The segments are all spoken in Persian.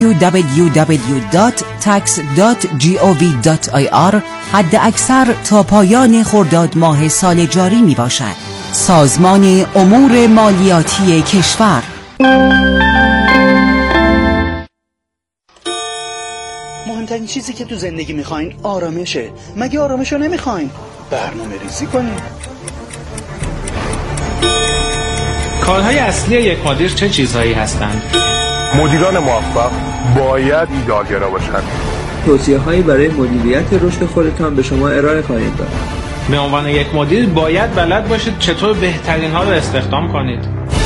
www.tax.gov.ir حد اکثر تا پایان خرداد ماه سال جاری می باشد. سازمان امور مالیاتی کشور. مهمترین چیزی که تو زندگی میخواین آرامشه. مگه آرامشو نمیخواین؟ برنامه ریزی کنین. کارهای اصلی یک مدیر چه چیزهایی هستند؟ مدیران موفق باید ایده‌گرا باشند. توصیه‌هایی برای مدیریت رشد خودتان به شما ارائه خواهیم داد. به عنوان یک مدیر باید بلد باشید چطور بهترین ها رو استخدام کنید.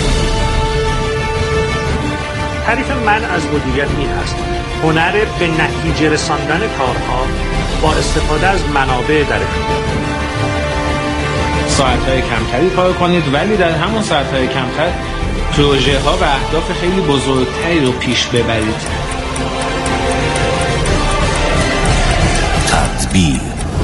تعریف من از مدیریت این است: هنر به نتیجه رساندن کارها با استفاده از منابع در اختیار. ساعت‌های کمتری کار کنید ولی در همون ساعت‌های کمتر پروژه ها و اهداف خیلی بزرگتری رو پیش ببرید. تدبیر.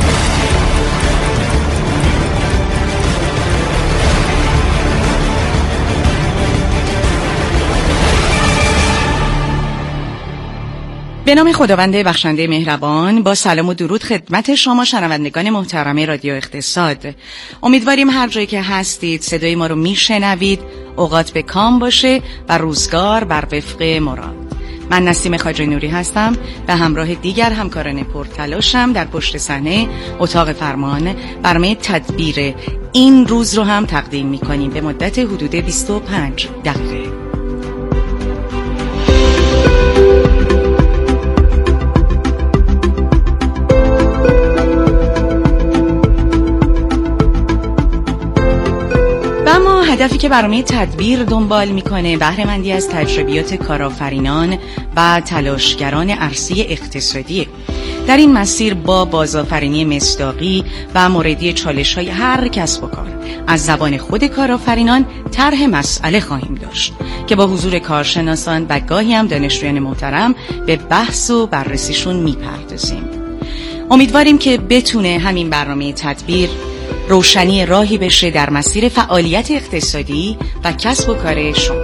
به نام خداوند بخشنده مهربان، با سلام و درود خدمت شما شنوندگان محترم رادیو اقتصاد. امیدواریم هر جایی که هستید صدای ما رو میشنوید، اوقات به کام باشه و روزگار بر وفق مراد. من نسیم خواجه نوری هستم به همراه دیگر همکاران پرتلاشم در پشت صحنه اتاق فرمان برنامه تدبیر این روز رو هم تقدیم می‌کنیم به مدت حدود 25 دقیقه. هدفی که برنامه تدبیر دنبال میکنه بهره‌مندی از تجربیات کارآفرینان و تلاشگران عرصه اقتصادی. در این مسیر با بازآفرینی مصداقی و موردی چالش‌های هر کسب و کار از زبان خود کارآفرینان طرح مسئله خواهیم داشت که با حضور کارشناسان و گاهی هم دانشجویان محترم به بحث و بررسیشون میپردازیم. امیدواریم که بتونه همین برنامه تدبیر روشنی راهی بشه در مسیر فعالیت اقتصادی و کسب و کار شما.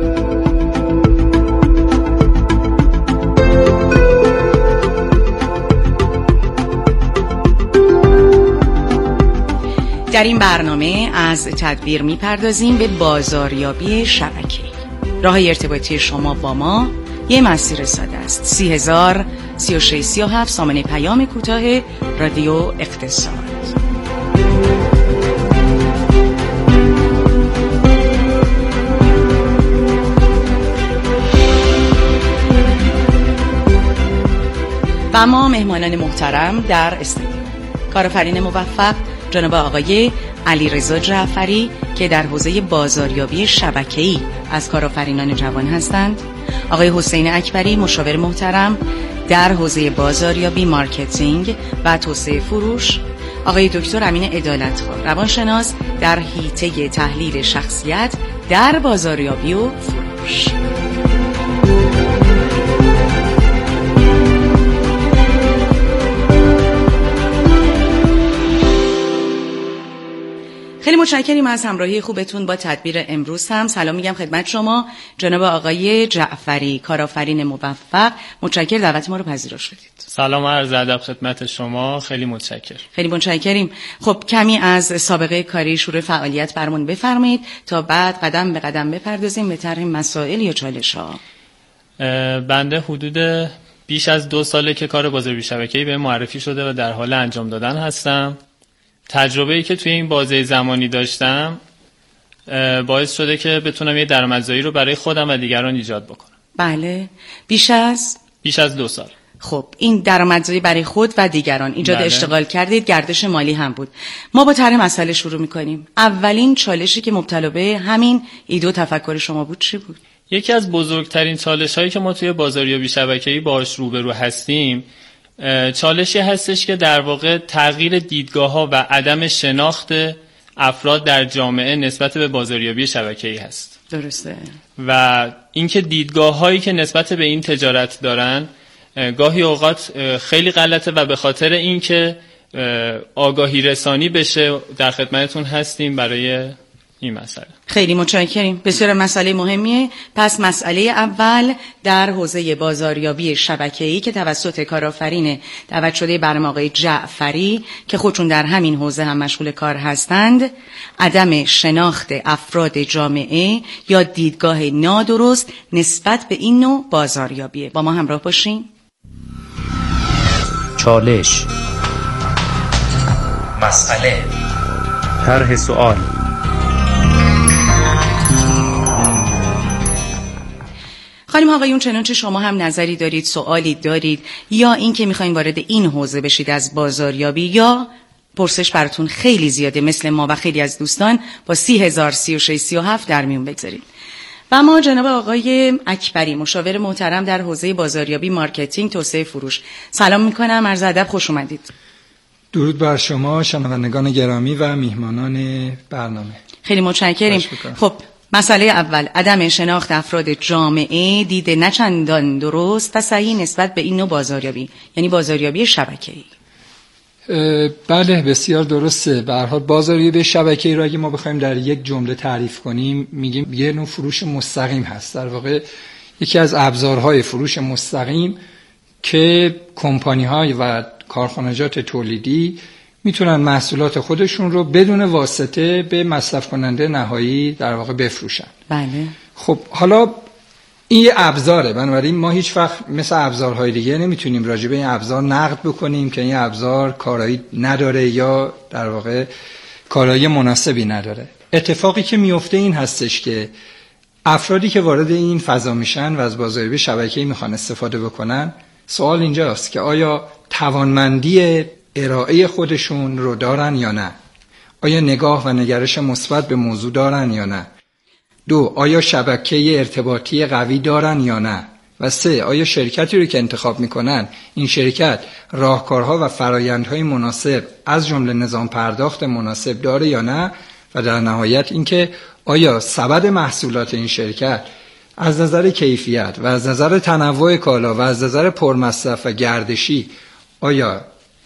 در این برنامه از تدبیر میپردازیم به بازاریابی شبکه‌ای. راه ارتباطی شما با ما یه مسیر ساده است: 30,000 36 37 سامانه پیام کوتاه رادیو اقتصاد. و ما مهمانان محترم در استودیو کارآفرین موفق جناب آقای علیرضا جعفری که در حوزه بازاریابی شبکه‌ای از کارآفرینان جوان هستند، آقای حسین اکبری مشاور محترم در حوزه بازاریابی، مارکتینگ و توسعه فروش، آقای دکتر امین عدالت‌خواه روانشناس در حیطه تحلیل شخصیت در بازاریابی و فروش. خیلی متشکریم از همراهی خوبتون با تدبیر امروز. هم سلام میگم خدمت شما جناب آقای جعفری، کارآفرین موفق. متشکرم دعوت ما رو پذیرا شدید. سلام و عرض ادب خدمت شما. خیلی متشکرم. خیلی متشکریم. خب کمی از سابقه کاری، شروع فعالیت برامون بفرمایید تا بعد قدم به قدم بپردازیم به طرح مسائل یا چالش‌ها. بنده حدود بیش از 2 ساله که کار بازاریابی شبکه‌ای به معرفی شده و در حال انجام دادن هستم. تجربه‌ای که توی این بازه زمانی داشتم باعث شده که بتونم یه درآمدزایی رو برای خودم و دیگران ایجاد بکنم. بله. بیش از 2 سال. خب این درآمدزایی برای خود و دیگران ایجاد اشتغال کردید، گردش مالی هم بود. ما با طرح مسئله شروع می‌کنیم. اولین چالشی که مبتلا به همین ایده و تفکر شما بود چی بود؟ یکی از بزرگترین چالش‌هایی که ما توی بازاریابی شبکه‌ای باهاش روبرو هستیم چالشی هستش که در واقع تغییر دیدگاه‌ها و عدم شناخت افراد در جامعه نسبت به بازاریابی شبکه‌ای هست. درسته. و اینکه دیدگاه‌هایی که نسبت به این تجارت دارن گاهی اوقات خیلی غلطه و به خاطر اینکه آگاهی رسانی بشه در خدمتتون هستیم برای این مسئله. خیلی متشکریم. بسیار مسئله مهمیه. پس مسئله اول در حوزه بازاریابی شبکه‌ای که توسط کارآفرین دعوت شده برنامه آقای جعفری که خودشون در همین حوزه هم مشغول کار هستند، عدم شناخت افراد جامعه یا دیدگاه نادرست نسبت به این نوع بازاریابیه. با ما همراه باشین. چالش، مسئله، طرح سوال. خانم آقایون، چنانچه شما هم نظری دارید، سوالی دارید یا این که میخواین وارد این حوزه بشید از بازاریابی یا پرسش براتون خیلی زیاده مثل ما و خیلی از دوستان، با 30,000 36 37 در میون بگذارید. و ما جناب آقای اکبری، مشاور محترم در حوزه بازاریابی، مارکتینگ، توسعه فروش، سلام میکنم، عرض ادب، خوش اومدید. درود بر شما شنوندگان گرامی و میهمانان برنامه. خیلی متشکریم. خب مسئله اول، عدم شناخت افراد جامعه، دید نچندان درست و صحیح نسبت به این نوع بازاریابی، یعنی بازاریابی شبکه‌ای. بله، بسیار درسته. به هر حال بازاریابی شبکه‌ای را اگه ما بخوایم در یک جمله تعریف کنیم، میگیم یه نوع فروش مستقیم هست. در واقع یکی از ابزارهای فروش مستقیم که کمپانی‌های و کارخانجات تولیدی میتونن محصولات خودشون رو بدون واسطه به مصرف کننده نهایی در واقع بفروشن. بله. خب حالا این یه ابزاره، بنابراین ما هیچ وقت مثل ابزارهای دیگه نمیتونیم راجع به این ابزار نقد بکنیم که این ابزار کارایی نداره یا در واقع کارایی مناسبی نداره. اتفاقی که میفته این هستش که افرادی که وارد این فضا میشن و از بازاریابی شبکه‌ای میخوان استفاده بکنن، سوال اینجاست که آیا توانمندی ارائه خودشون رو دارن یا نه؟ آیا نگاه و نگرش مثبت به موضوع دارن یا نه؟ 2. آیا شبکه ارتباطی قوی دارن یا نه؟ و 3. آیا شرکتی رو که انتخاب میکنن این شرکت راهکارها و فرایندهای مناسب از جمله نظام پرداخت مناسب داره یا نه؟ و در نهایت اینکه آیا سبد محصولات این شرکت از نظر کیفیت و از نظر تنوع کالا و از نظر پرمصرف و گردشی آیا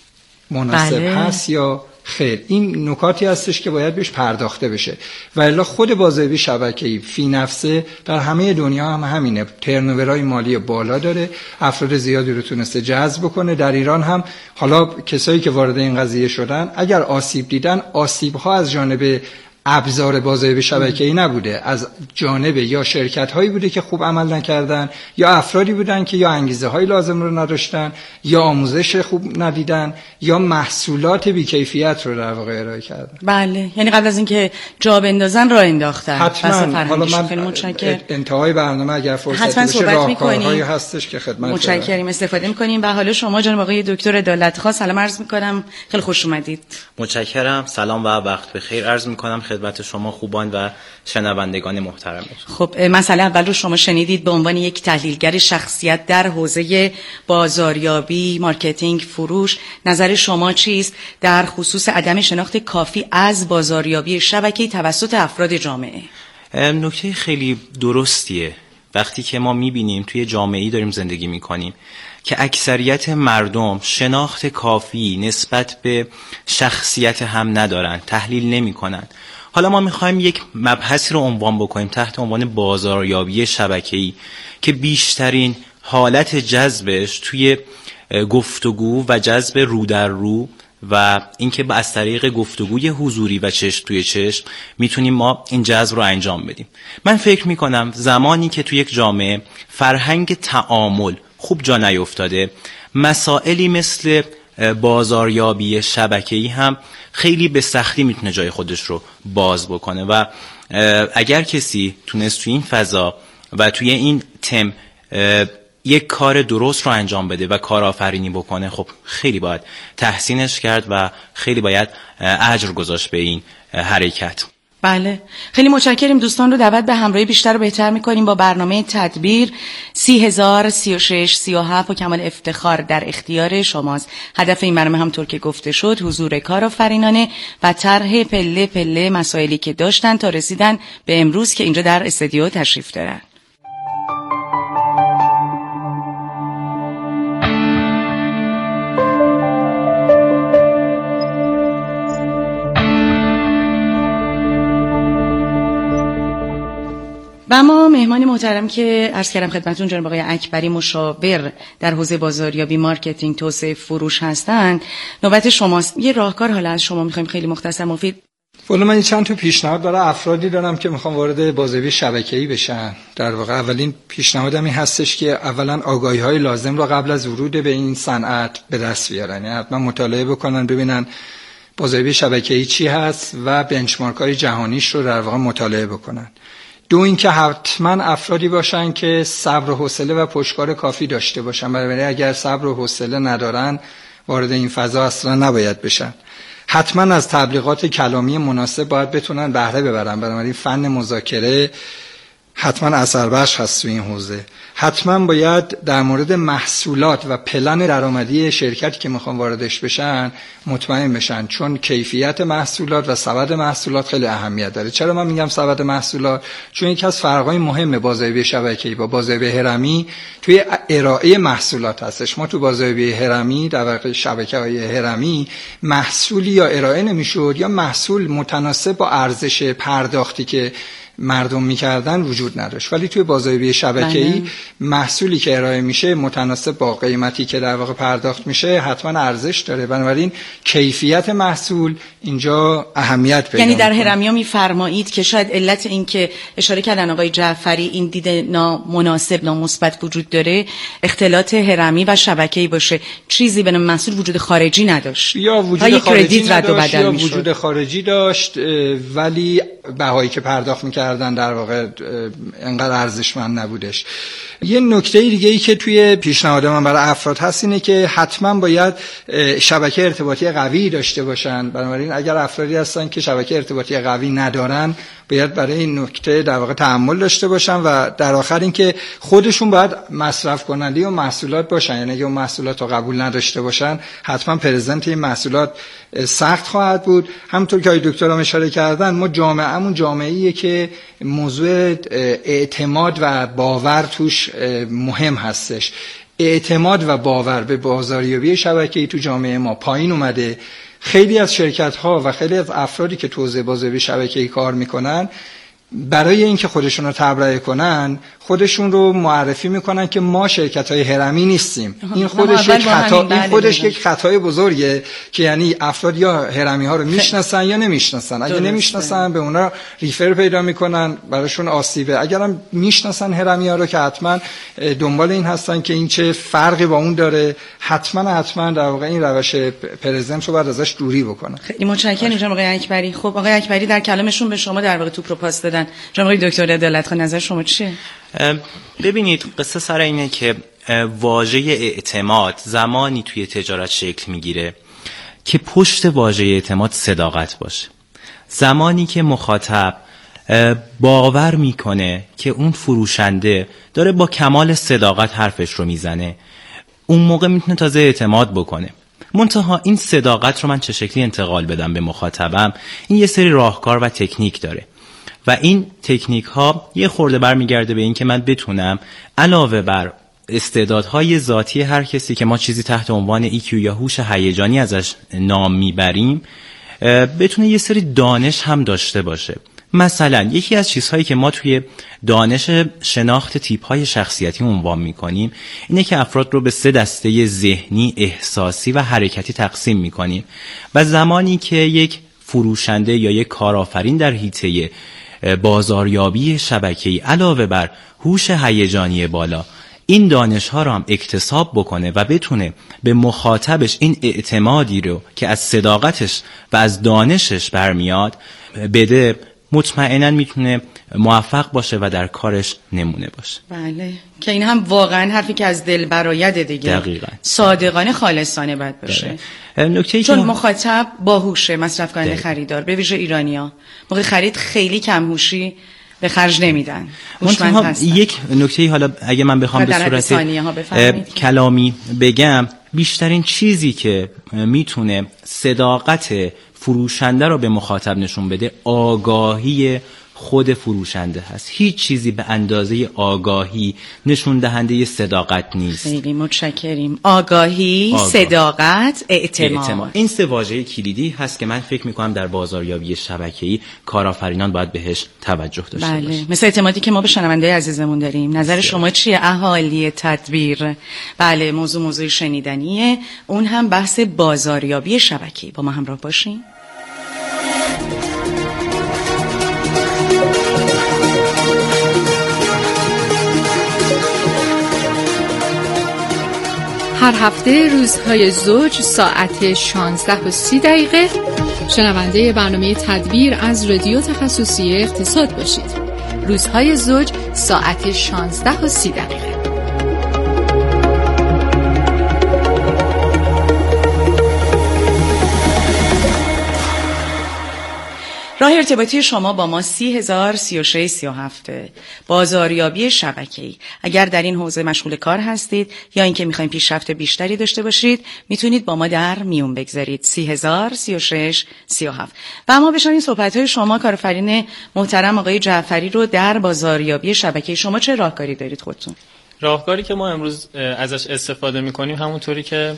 مناسب هست یا خیر؟ این نکاتی هستش که باید بهش پرداخته بشه. و الا خود بازاریابی شبکه‌ای فی نفسه در همه دنیا هم همینه، ترنوورای مالی بالا داره، افراد زیادی رو تونسته جذب کنه. در ایران هم حالا کسایی که وارد این قضیه شدن اگر آسیب دیدن، آسیب‌ها از جانب ابزار بازاریابی شبکه‌ای نبوده، از جانب یا شرکت‌هایی بوده که خوب عمل نکردن یا افرادی بودن که یا انگیزه‌های لازم رو نداشتن یا آموزش خوب ندیدن یا محصولات بی‌کیفیت رو در واقع ارائه کردن. بله، یعنی قبل از اینکه جا بندازن راه انداختن. حتما. حالا من انتهای برنامه اگر فرصت بشه راهکارهایی هستش که خدمت متشکرم استفاده می‌کنیم. و حالا شما جناب آقای دکتر عدالت‌خواه، سلام عرض می‌کنم، خیلی خوش اومدید. متشکرم. سلام و وقت بخیر عرض می‌کنم خدمت شما خوبان و شنوندگان محترم. خب مسئله اول رو شما شنیدید. به عنوان یک تحلیلگر شخصیت در حوزه بازاریابی، مارکتینگ، فروش، نظر شما چیست در خصوص عدم شناخت کافی از بازاریابی شبکه‌ای توسط افراد جامعه؟ نکته خیلی درستیه. وقتی که ما می‌بینیم توی جامعه‌ای داریم زندگی می‌کنیم که اکثریت مردم شناخت کافی نسبت به شخصیت هم ندارن، تحلیل نمی‌کنن. حالا ما می‌خوایم یک مبحثی رو عنوان بکنیم تحت عنوان بازاریابی شبکه‌ای که بیشترین حالت جذبش توی گفتگو و جذب رو در رو و اینکه از طریق گفتگوی حضوری و چشم توی چشم میتونیم ما این جذب رو انجام بدیم. من فکر میکنم زمانی که توی یک جامعه فرهنگ تعامل خوب جا نیفتاده، مسائلی مثل بازاریابی شبکه‌ای هم خیلی به سختی میتونه جای خودش رو باز بکنه و اگر کسی تونست توی این فضا و توی این تم یک کار درست رو انجام بده و کارآفرینی بکنه، خب خیلی باید تحسینش کرد و خیلی باید اجر گذاشت به این حرکت. بله، خیلی متشکریم. دوستان رو دعوت به همراهی بیشتر رو بهتر می‌کنیم با برنامه تدبیر 30,000 36 37 و کمال افتخار در اختیار شماست. هدف این برنامه همونطور که گفته شد حضور کارآفرینانه و طرح پله پله مسائلی که داشتن تا رسیدن به امروز که اینجا در استودیو تشریف دارن. مهمان محترم که عرض کردم خدمتتون جناب آقای اکبری مشاور در حوزه بازاریابی، مارکتینگ، توسعه فروش هستند، نوبت شماست. یه راهکار حالا از شما می‌خوایم خیلی مختصر مفید. والا من چند تا پیشنهاد برای افرادی دارم که میخوان وارد بازاریابی شبکه‌ای بشن. در واقع اولین پیشنهادم این هستش که اولا آگاهی‌های لازم رو قبل از ورود به این صنعت به دست بیارن. یعنی حتما مطالعه بکنن، ببینن بازاریابی شبکه‌ای چی هست و بنچمارک‌های جهانیش رو در واقع مطالعه بکنن. دو اینکه حتما افرادی باشن که صبر و حوصله و پشتکار کافی داشته باشن. برای اگر صبر و حوصله ندارن وارد این فضا اصلا نباید بشن. حتما از تبلیغات کلامی مناسب باید بتونن بهره ببرن. بنابراین فن مذاکره حتما اثر بخش هست تو این حوزه. حتما باید در مورد محصولات و پلن درآمدی شرکتی که میخوان واردش بشن مطمئن بشن، چون کیفیت محصولات و سبد محصولات خیلی اهمیت داره. چرا من میگم سبد محصولات؟ چون یکی از فرقای مهم بازاریابی شبکه‌ای با بازاریابی هرمی توی ارائه محصولات هستش. ما تو بازاریابی هرمی، در واقع شبکه‌های هرمی، محصولی یا ارائه نمیشد یا محصول متناسب با ارزش پرداختی که مردم میکردن وجود نداشت. ولی توی بازاریابی شبکه‌ای محصولی که ارائه میشه متناسب با قیمتی که در واقع پرداخت میشه حتما ارزش داره. بنابراین کیفیت محصول اینجا اهمیت پیدا یعنی در هرمیا میفرمایید که شاید علت این که اشاره کردن آقای جعفری این دید نامناسب نامثبت وجود داره اختلاط هرمی و شبکه‌ای باشه، چیزی به نام محصول وجود خارجی نداشت یا وجود خارجی رد و بدل یا میشد. وجود خارجی داشت ولی بهایی که پرداخت میکردن در واقع انقدر ارزشمند نبودش. یه نکته دیگه ای که توی پیشنهاد من برای افراد هست اینه که حتما باید شبکه ارتباطی قوی داشته باشن. بنابراین اگر افرادی هستن که شبکه ارتباطی قوی ندارن باید برای این نکته در واقع تحمل داشته باشن و در آخر اینکه خودشون باید مصرف کننده و محصولات باشن. یعنی اگه اون محصولات رو قبول نداشته باشن حتما پرزنت این محصولات سخت خواهد بود. همونطور که آقای دکتر هم اشاره کردن ما جامعه‌مون جامعه‌ایه که موضوع اعتماد و باور توش مهم هستش. اعتماد و باور به بازاریابی شبکه‌ای تو جامعه ما پایین اومده. خیلی از شرکت‌ها و خیلی از افرادی که تو حوزه بازاریابی شبکه‌ای کار میکنن برای اینکه خودشون رو تبرئه کنن خودشون رو معرفی میکنن که ما شرکت‌های هرمی نیستیم. این خودش یک خطای بزرگه که یعنی افراد یا هرمی‌ها رو میشناسن یا نمیشناسن. اگه نمیشناسن به اونا ریفر پیدا میکنن، براشون آسیبه. اگرم میشناسن هرمی‌ها رو که حتما دنبال این هستن که این چه فرقی با اون داره، حتما در واقع این روش پرزنت رو بعد ازش دوری بکنن. خیلی متشکرم جناب آقای اکبری. خب آقای اکبری در کلامشون به شما در واقع توپ رو پاس دادن. جناب آقای دکتر عدالت‌خان نظر شما چیه؟ ببینید قصه سر اینه که واژه اعتماد زمانی توی تجارت شکل میگیره که پشت واژه اعتماد صداقت باشه. زمانی که مخاطب باور میکنه که اون فروشنده داره با کمال صداقت حرفش رو میزنه، اون موقع میتونه تازه اعتماد بکنه. منتها این صداقت رو من چه شکلی انتقال بدم به مخاطبم، این یه سری راهکار و تکنیک داره و این تکنیک ها یه خورده برمیگرده به این که من بتونم علاوه بر استعدادهای ذاتی هر کسی که ما چیزی تحت عنوان EQ یا هوش هیجانی ازش نام میبریم بتونه یه سری دانش هم داشته باشه. مثلا یکی از چیزهایی که ما توی دانش شناخت تیپ‌های شخصیتی عنوان می‌کنیم اینه که افراد رو به 3 دسته ذهنی، احساسی و حرکتی تقسیم می‌کنیم و زمانی که یک فروشنده یا یک کارآفرین در حیطه بازاریابی شبکه‌ای علاوه بر هوش هیجانی بالا این دانش‌ها رو هم اکتساب بکنه و بتونه به مخاطبش این اعتمادی رو که از صداقتش و از دانشش برمیاد بده، مطمئناً میتونه موفق باشه و در کارش نمونه باشه. بله، که این هم واقعاً حرفی که از دل برآید دیگه. دقیقاً. صادقانه خالصانه باید باشه. چون مخاطب باهوشه، مصرف کننده خریدار به ویژه ایرانی‌ها موقع خرید خیلی کم هوشی به خرج نمیدن. یک نکته حالا اگه من بخوام به صورت کلامی بگم، بیشترین چیزی که میتونه صداقت فروشنده رو به مخاطب نشون بده آگاهی خود فروشنده هست. هیچ چیزی به اندازه آگاهی نشون دهنده صداقت نیست. خیلی متشکریم. آگاهی، صداقت، اعتماد. این سه واژه کلیدی هست که من فکر می‌کنم در بازاریابی شبکه‌ای کارآفرینان باید بهش توجه داشته باشن. بله، مثل اعتمادی که ما به شنونده عزیزمون داریم. نظر شما چیه اهالی تدبیر؟ بله، موضوع شنیدنیه. اون هم بحث بازاریابی شبکه‌ای. با ما همراه باشین. هر هفته روزهای زوج ساعت 16:30 شنونده برنامه تدبیر از رادیو تخصصی اقتصاد باشید. روزهای زوج ساعت 16:30. راه ارتباطی شما با ما 30,036,37 بازاریابی شبکه‌ای. اگر در این حوزه مشغول کار هستید یا اینکه می‌خواید پیشرفت بیشتری داشته باشید، میتونید با ما در میون بگذارید. 30,036,37. و اما بشنویم صحبت‌های شما کارآفرین محترم آقای جعفری رو در بازاریابی شبکه‌ای. شما چه راهکاری دارید خودتون؟ راهکاری که ما امروز ازش استفاده می‌کنیم همونطوری که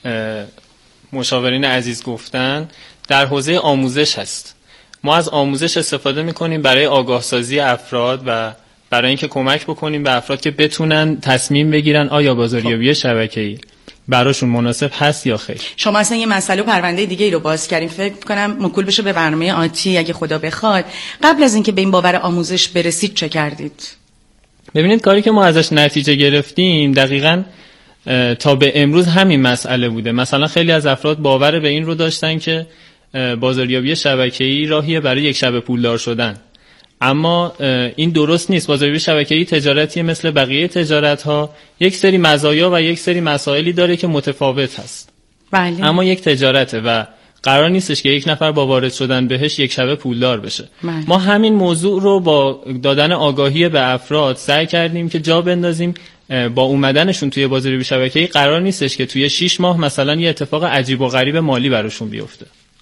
مشاورین عزیز گفتن در حوزه آموزش هست. ما از آموزش استفاده میکنیم برای آگاه سازی افراد و برای اینکه کمک بکنیم به افراد که بتونن تصمیم بگیرن آیا بازاریابی شبکه‌ای براشون مناسب هست یا خیر. شما اصلا یه مسئله و پرونده دیگه ای رو باز کردیم، فکر کنم موکول بشه به برنامه آتی اگه خدا بخواد. قبل از اینکه به این باور آموزش برسید چه کردید؟ ببینید کاری که ما ازش نتیجه گرفتیم دقیقاً تا به امروز همین مسئله بوده. مثلا خیلی از افراد باور به این رو داشتن که بازاریابی شبکه‌ای راهیه برای یک شب پولدار شدن، اما این درست نیست. بازاریابی شبکه‌ای تجارتیه مثل بقیه تجارت‌ها، یک سری مزایا و یک سری مسائلی داره که متفاوت هست. بله. اما یک تجارته و قرار نیستش که یک نفر با وارد شدن بهش یک شب پولدار بشه. بله. ما همین موضوع رو با دادن آگاهی به افراد سعی کردیم که جا بندازیم با اومدنشون توی بازاریابی شبکه‌ای قرار نیستش که توی 6 ماه مثلا یه اتفاق عجیب و غریب مالی براشون بیفته.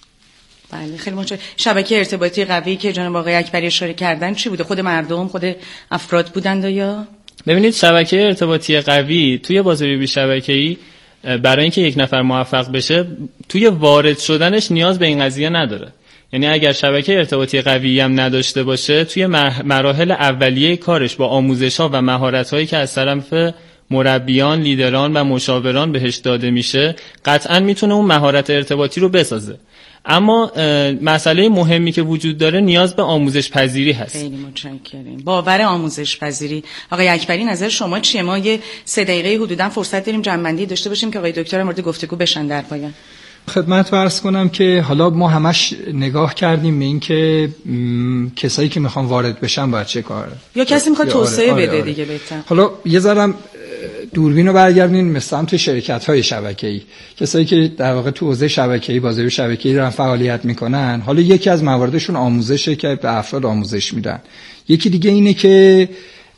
بله، خیلی متشکرم. شبکه ارتباطی قوی که جناب آقای اکبری اشاره کردن چی بوده؟ خود مردم، خود افراد بودند یا؟ ببینید شبکه ارتباطی قوی توی بازاریابی شبکه‌ای برای اینکه یک نفر موفق بشه توی وارد شدنش نیاز به این قضیه نداره. یعنی اگر شبکه ارتباطی قوی هم نداشته باشه توی مراحل اولیه کارش با آموزش‌ها و مهارت‌هایی که از طرف مربیان، لیدران و مشاوران بهش داده میشه قطعاً میتونه اون مهارت ارتباطی رو بسازه. اما مسئله مهمی که وجود داره نیاز به آموزش پذیری هست. خیلی متشکرم. باور آموزش پذیری. آقای اکبری نظر شما چیه؟ ما یه 3 دقیقه حدوداً فرصت داریم جمع‌بندی داشته باشیم که آقای دکتر مورد گفتگو بشن در پایان. خدمت عرض کنم که حالا ما همش نگاه کردیم به این که کسایی که میخوان وارد بشن باید چه کار یا کسی میخواد توسعه بده دیگه بهتر. حالا یه ذره دوربین رو برگردونیم به سمت شرکت‌های شبکه‌ای. کسایی که در واقع تو حوزه شبکه‌ای، بازاریابی شبکه‌ای دارن فعالیت میکنن، حالا یکی از مواردشون آموزشه که به افراد آموزش میدن. یکی دیگه اینه که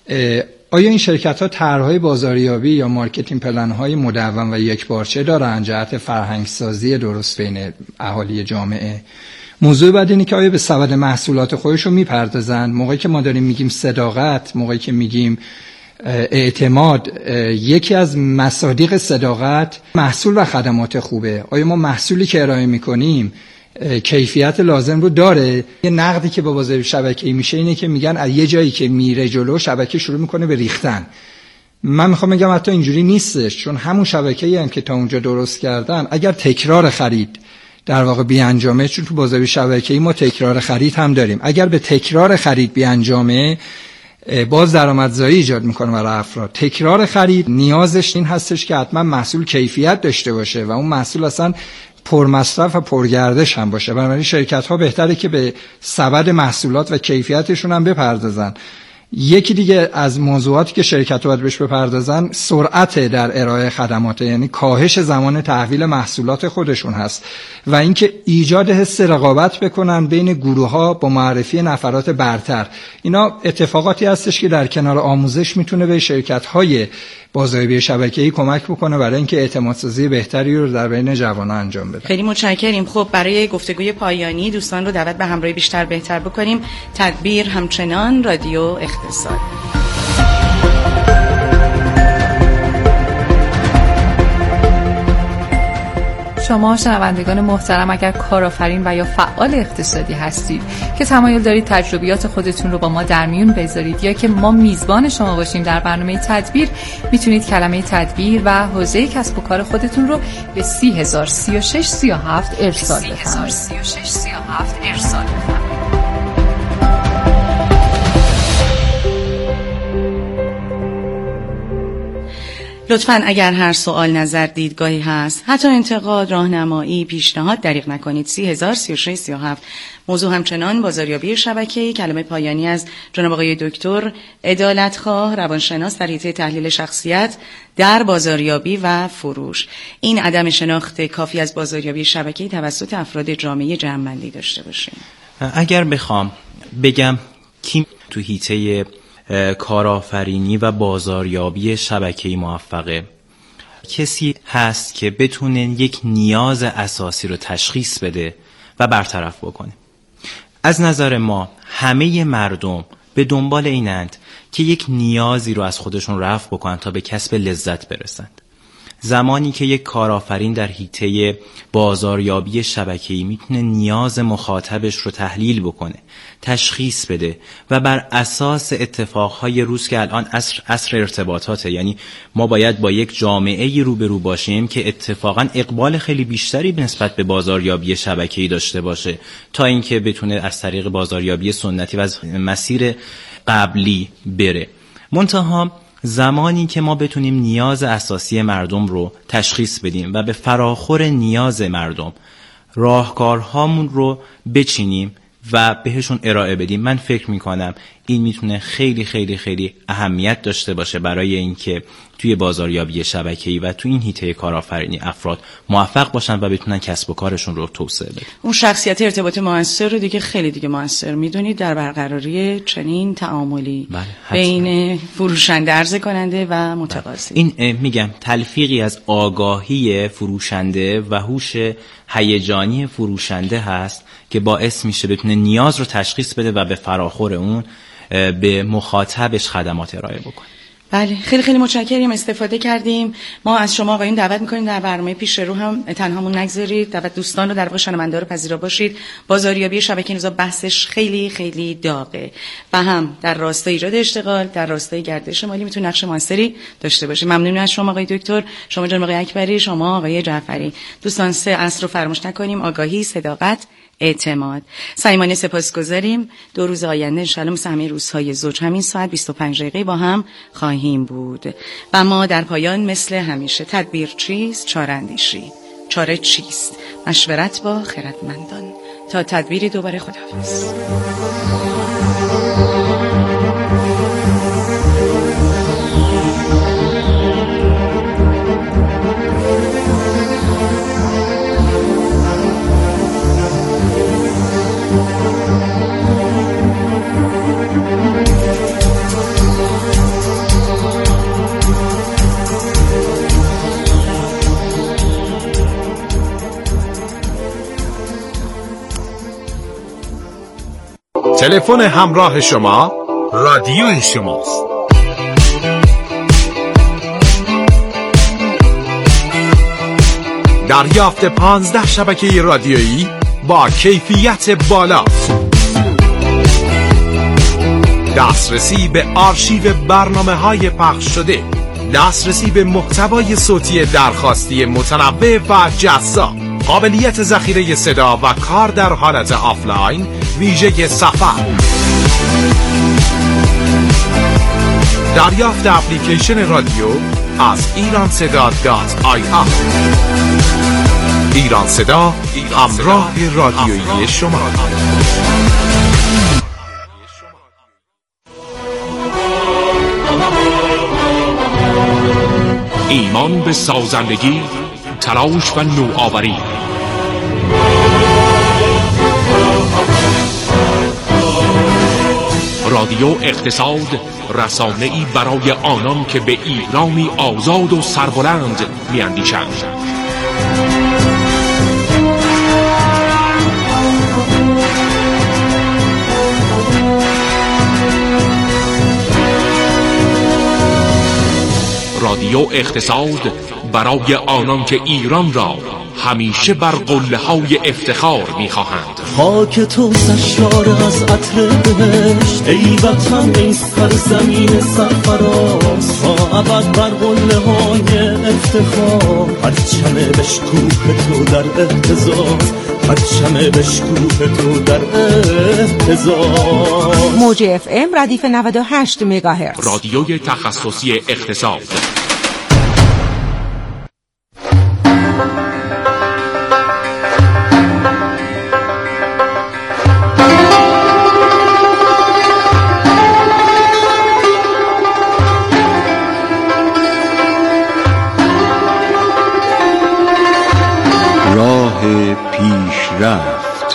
آیا این شرکت‌ها طرح‌های بازاریابی یا مارکتینگ پلن‌های مدون و یکپارچه دارن جهت فرهنگ‌سازی درست بین اهالی جامعه؟ موضوع بعد اینه که آیا به سبد محصولات خودشون میپردازن؟ موقعی که ما داریم میگیم صداقت، موقعی که میگیم اعتماد، یکی از مصادیق صداقت محصول و خدمات خوبه. آیا ما محصولی که ارائه میکنیم کیفیت لازم رو داره؟ یه نقدی که با بازاریابی شبکه‌ای میشه اینه که میگن از یه جایی که میره جلو شبکه شروع میکنه به ریختن. من میخوام بگم حتی اینجوری نیستش، چون همون شبکه‌ای هم که تا اونجا درست کردن اگر تکرار خرید در واقع بیانجامه، چون تو بازاریابی شبکه‌ای ما تکرار خرید هم داریم، اگر به تکرار خرید بیانجامه باز درآمدزایی ایجاد میکنه برای افراد. تکرار خرید نیازش این هستش که حتما محصول کیفیت داشته باشه و اون محصول اصلا پرمصرف و پرگردش هم باشه. بنابراین شرکت‌ها بهتره که به سبد محصولات و کیفیتشون هم بپردازن. یکی دیگه از موضوعاتی که شرکت‌ها باید بهش بپردازن سرعت در ارائه خدمات، یعنی کاهش زمان تحویل محصولات خودشون هست و اینکه ایجاد حس رقابت بکنن بین گروه‌ها با معرفی نفرات برتر. اینا اتفاقاتی هستش که در کنار آموزش میتونه به شرکت‌های بازاریابی شبکه‌ای کمک بکنه برای اینکه اعتمادسازی بهتری رو در بین جوانان انجام بده. خیلی متشکریم. خب برای گفتگوی پایانی دوستان رو دعوت به همراهی بیشتر بهتر بکنیم. تدبیر همچنان رادیو اقتصاد. شما شنوندگان محترم اگر کارآفرین و یا فعال اقتصادی هستید که تمایل دارید تجربیات خودتون رو با ما در میون بذارید یا که ما میزبان شما باشیم در برنامه تدبیر، میتونید کلمه تدبیر و حوزه کسب و کار خودتون رو به 303637 ارسال بفرمایید. لطفاً اگر هر سوال، نظر، دیدگاهی هست، حتی انتقاد، راهنمایی، پیشنهاد، دریغ نکنید. 303637. موضوع همچنان بازاریابی شبکه‌ای. کلمه پایانی از جناب آقای دکتر عدالتخواه، روانشناس در حیطه تحلیل شخصیت در بازاریابی و فروش. این عدم شناخت کافی از بازاریابی شبکه‌ای توسط افراد جامعه جمع‌بندی داشته باشیم. اگر بخوام بگم کی تو حیطه کارآفرینی و بازاریابی شبکه‌ای موفقه، کسی هست که بتونه یک نیاز اساسی رو تشخیص بده و برطرف بکنه. از نظر ما همه مردم به دنبال اینند که یک نیازی رو از خودشون رفع بکنن تا به کسب لذت برسند. زمانی که یک کارآفرین در حیطه بازاریابی شبکه‌ای میتونه نیاز مخاطبش رو تحلیل بکنه، تشخیص بده و بر اساس اتفاقهای روز که الان عصر ارتباطاته، یعنی ما باید با یک جامعه روبرو باشیم که اتفاقا اقبال خیلی بیشتری نسبت به بازاریابی شبکه‌ای داشته باشه تا اینکه بتونه از طریق بازاریابی سنتی و از مسیر قبلی بره. منتها زمانی که ما بتونیم نیاز اساسی مردم رو تشخیص بدیم و به فراخور نیاز مردم راهکارهامون رو بچینیم و بهشون ارائه بدیم، من فکر میکنم این میتونه خیلی خیلی خیلی اهمیت داشته باشه برای اینکه توی بازاریابی شبکه‌ای و توی این حیطه کارآفرینی افراد موفق باشن و بتونن کسب و کارشون رو توسعه بدن. اون شخصیت ارتباط مؤثر رو دیگه خیلی دیگه مؤثر میدونید در برقراری چنین تعاملی بین فروشنده، عرضه کننده و متقاضی. این میگم تلفیقی از آگاهی فروشنده و هوش هیجانی فروشنده هست که باعث میشه بتونه نیاز رو تشخیص بده و به فراخور اون به مخاطبش خدمات ارائه بکنه. بله، خیلی خیلی متشکریم، استفاده کردیم. ما از شما آقایون دعوت میکنیم در برنامه پیش رو هم تنهامون نگذارید، دعوت دوستان رو در واقع شنونده رو پذیرا باشید. بازاریابی شبکه‌ای روزا بحثش خیلی خیلی داغه و هم در راستای ایجاد اشتغال، در راستای گردش مالی میتونه نقش موثری داشته باشه. ممنونم از شما آقای دکتر، شما جناب آقای اکبری، شما آقای جعفری. دوستان 3 اصل رو فراموش نکنیم: آگاهی، صداقت، اعتماد. صمیمانه سپاسگزاریم. 2 روز آینده انشالله مثل همه روزهای زوج همین ساعت 25 دقیقه با هم خواهیم بود و ما در پایان مثل همیشه: تدبیر چیست؟ چاره اندیشی. چاره چیست؟ مشورت با خردمندان. تا تدبیری دوباره، خداحافظ. تلفن همراه شما رادیو شماست. دریافت 15 شبکه رادیویی با کیفیت بالا، دسترسی به آرشیو برنامه‌های پخش شده، دسترسی به محتوای صوتی درخواستی متنوع و جذاب، قابلیت ذخیره صدا و کار در حالت آفلاین ویژه سفر، دریافت اپلیکیشن رادیو از ایرانصدا.ir. ایران صدا، همراه رادیویی شما. ایمان به سازندگی، تلاش و نوآوری. رادیو اقتصاد، رسانه‌ای برای آنان که به ایرانی آزاد و سربلند می‌اندیشند. رادیو اقتصاد برای آنان که ایران را همیشه بر قله‌های افتخار می‌خواهند. خاک تو سرشار از عطر بهشت، ای وطن ای سرزمین سرفراز، تا ابد بر قله‌های افتخار، پرچم بشکوه تو در اهتزاز، پرچم بشکوه تو در اهتزاز. موج اف ام ردیف 98 مگاهرتز، رادیوی تخصصی اقتصاد. راه پیشرفت.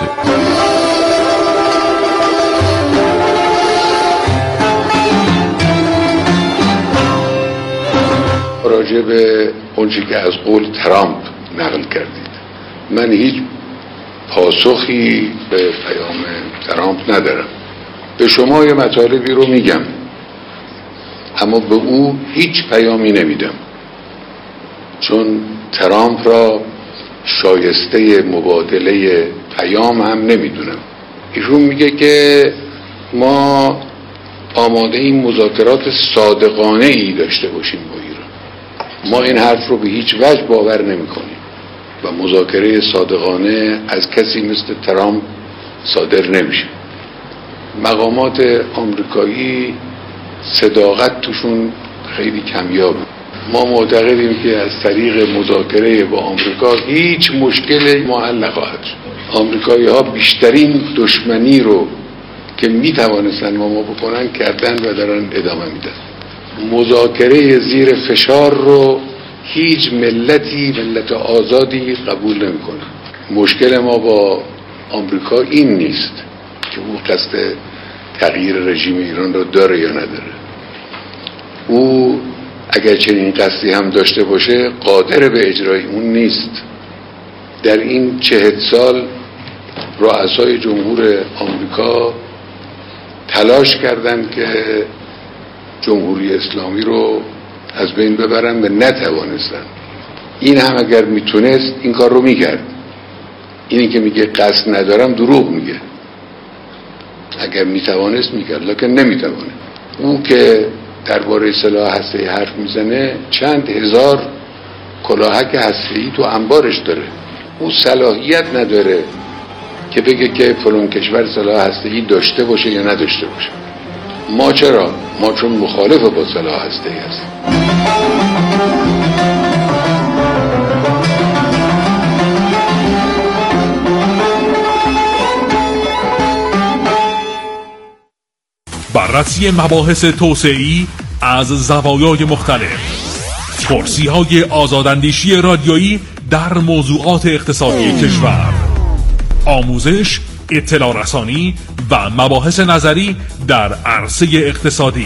راجع به اونچه که از قول ترامپ نقل کردید، من هیچ پاسخی به پیام ترامپ ندارم. به شما یه مطالبی رو میگم، اما به او هیچ پیامی نمیدم، چون ترامپ را شایسته مبادله پیام هم نمیدونم. ایشون میگه که ما آماده این مذاکرات صادقانه ای داشته باشیم با ایران. ما این حرف رو به هیچ وجه باور نمی کنیم و مذاکره صادقانه از کسی مثل ترامپ صادر نمیشه. مقامات آمریکایی صداقت توشون خیلی کمیابه. ما معتقدیم که از طریق مذاکره با آمریکا هیچ مشکلی حل نخواهد شد. آمریکایی ها بیشترین دشمنی رو که می توانستن با ما بکنن کردن و دارن ادامه میدن. مذاکره زیر فشار رو هیچ ملت آزادی قبول نمیکنه. مشکل ما با آمریکا این نیست که او قصد تغییر رژیم ایران رو داره یا نداره. او اگر چنین قصدی هم داشته باشه قادر به اجرای اون نیست. در این 40 سال رؤسای جمهور آمریکا تلاش کردند که جمهوری اسلامی رو از بین ببرن و نتوانستن. این هم اگر میتونست این کار رو میکرد. اینی که میگه قصد ندارم دروغ میگه. اگر میتوانست میکرد، لکن نمیتوانه. او که درباره سلاح هسته‌ای حرف میزنه چند هزار کلاهک هسته‌ای تو انبارش داره. او صلاحیت نداره که بگه که فلان کشور سلاح هسته‌ای داشته باشه یا نداشته باشه. ما چرا؟ ما چون مخالف با سلاح هسته‌ای هستیم. بررسی مباحث توسعه‌ای از زوایای مختلف، کرسی‌های آزاداندیشی رادیویی در موضوعات اقتصادی کشور، آموزش، اطلاع رسانی و مباحث نظری در عرصه اقتصادی.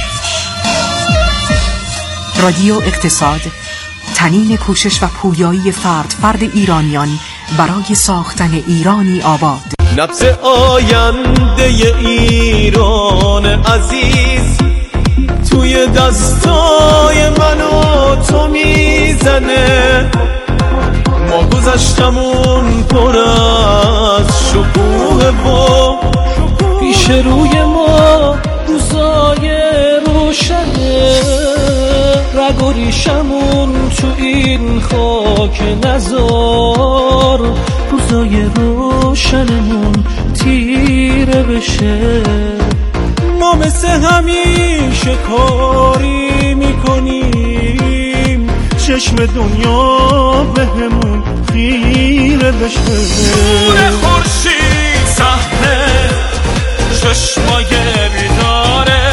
رادیو اقتصاد، تنین کوشش و پویایی فرد ایرانیان برای ساختن ایرانی آباد. نبض آینده ایران عزیز توی دستای من و تو میزنه. ما گذشتمون پر از شکوه و پیش روی ما روزای روشنه. رگ و ریشمون تو این خاک نزار، روزای روشنمون تیره بشه. ما مثل همیشه کاری میکنیم، چشم دنیا بهمون خیره بشه. نور خورشید صحنه چشمای بیداره،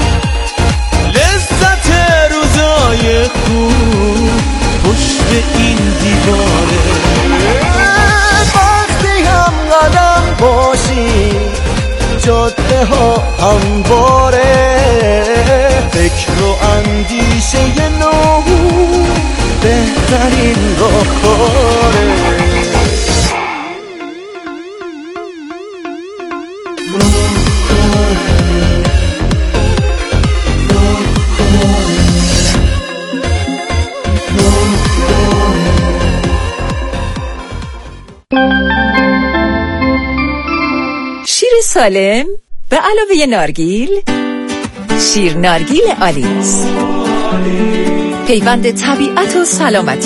لذت روزای خوب پشت این دیواره. وقتی هم قدم باشی جا جاده ها همواره، فکر و اندیشه نو بهترین راهکاره. شیر سالم به علاوه نارگیل، شیر نارگیل آلیس، پیوند طبیعت و سلامتی.